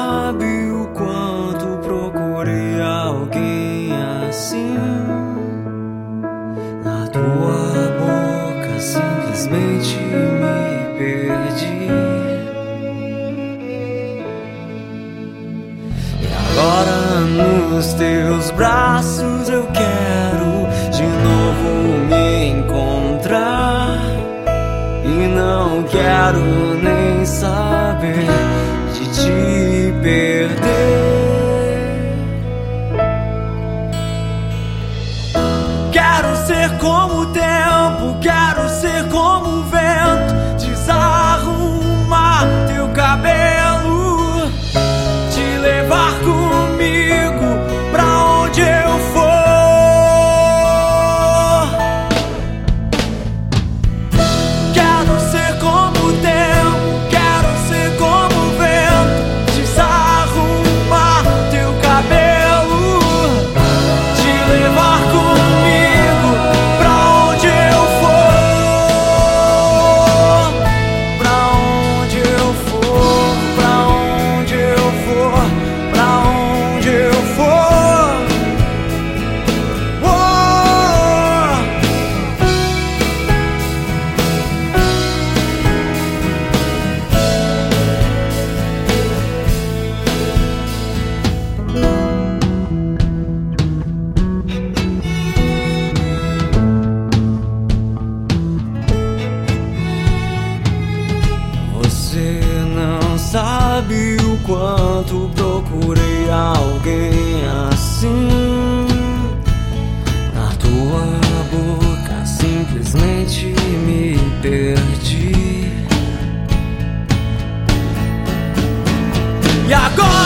sabe o quanto procurei alguém assim. Na tua boca simplesmente me perdi. E agora nos teus braços eu quero de novo me encontrar. E não quero nem saber de te perder. Quero ser como o tempo, quero ser como o vento, desarrumar teu cabelo, te levar comigo pra onde eu for. Quero ser como o tempo, quero ser como o vento, desarrumar teu cabelo, te levar comigo pra onde eu for. Pra onde eu for, pra onde eu for, pra onde eu for. Oh! Você não sabe o quanto procurei alguém assim. Na tua boca simplesmente me perdi. E agora